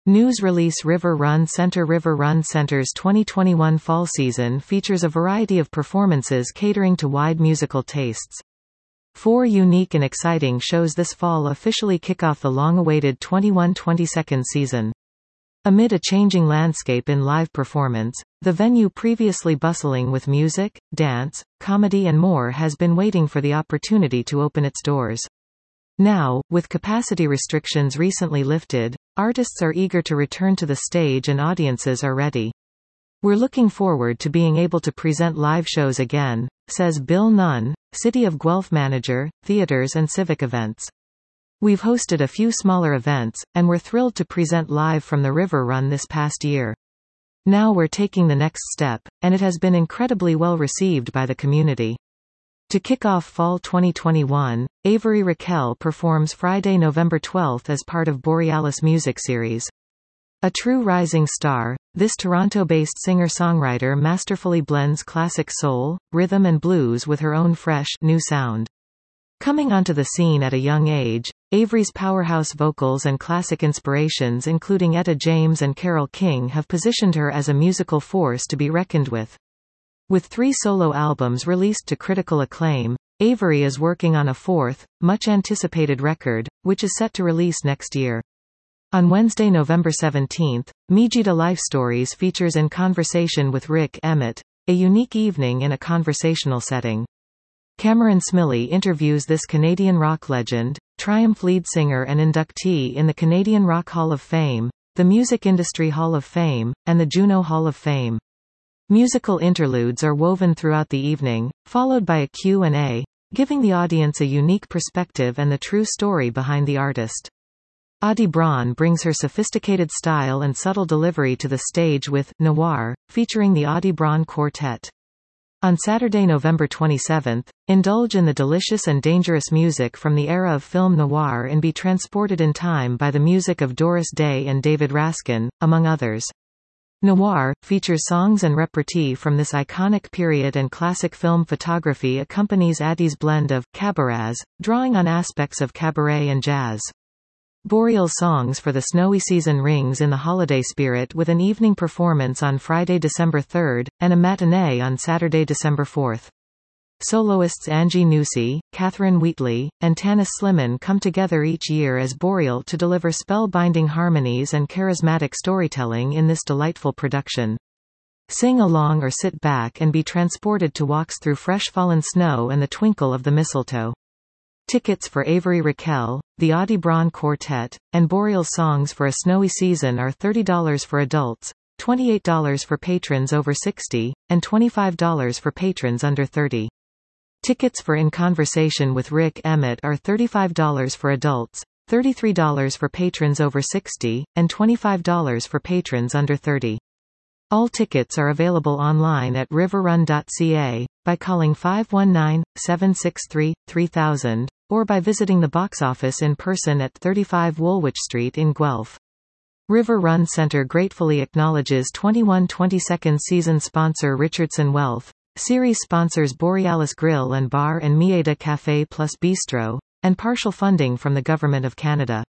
News release River Run Center. River Run Center's 2021 fall season features a variety of performances catering to wide musical tastes. 4 unique and exciting shows this fall officially kick off the long-awaited 21-22nd season. Amid a changing landscape in live performance, the venue previously bustling with music, dance, comedy and more has been waiting for the opportunity to open its doors. Now, with capacity restrictions recently lifted, artists are eager to return to the stage and audiences are ready. "We're looking forward to being able to present live shows again," says Bill Nunn, City of Guelph manager, theaters and civic events. "We've hosted a few smaller events, and we're thrilled to present live from the River Run this past year. Now we're taking the next step, and it has been incredibly well received by the community." To kick off fall 2021, Avery Raquel performs Friday, November 12 as part of Borealis Music Series. A true rising star, this Toronto-based singer-songwriter masterfully blends classic soul, rhythm and blues with her own fresh, new sound. Coming onto the scene at a young age, Avery's powerhouse vocals and classic inspirations including Etta James and Carole King have positioned her as a musical force to be reckoned with. With 3 solo albums released to critical acclaim, Avery is working on a 4th, much-anticipated record, which is set to release next year. On Wednesday, November 17, Mijita Life Stories features In Conversation with Rick Emmett, a unique evening in a conversational setting. Cameron Smillie interviews this Canadian rock legend, Triumph lead singer and inductee in the Canadian Rock Hall of Fame, the Music Industry Hall of Fame, and the Juno Hall of Fame. Musical interludes are woven throughout the evening, followed by a Q&A, giving the audience a unique perspective and the true story behind the artist. Audie Braun brings her sophisticated style and subtle delivery to the stage with Noir, featuring the Audie Braun Quartet. On Saturday, November 27, indulge in the delicious and dangerous music from the era of film noir and be transported in time by the music of Doris Day and David Raskin, among others. Noir features songs and repartee from this iconic period, and classic film photography accompanies Audie's blend of cabarets, drawing on aspects of cabaret and jazz. Boreal Songs for the Snowy Season rings in the holiday spirit with an evening performance on Friday, December 3, and a matinee on Saturday, December 4. Soloists Angie Newsey, Catherine Wheatley, and Tanis Slimane come together each year as Boreal to deliver spellbinding harmonies and charismatic storytelling in this delightful production. Sing along or sit back and be transported to walks through fresh fallen snow and the twinkle of the mistletoe. Tickets for Avery Raquel, the Audie Braun Quartet, and Boreal Songs for a Snowy Season are $30 for adults, $28 for patrons over 60, and $25 for patrons under 30. Tickets for In Conversation with Rick Emmett are $35 for adults, $33 for patrons over 60, and $25 for patrons under 30. All tickets are available online at riverrun.ca, by calling 519-763-3000, or by visiting the box office in person at 35 Woolwich Street in Guelph. River Run Center gratefully acknowledges 21-22nd season sponsor Richardson Wealth, series sponsors Borealis Grill and Bar and Mieda Café plus Bistro, and partial funding from the Government of Canada.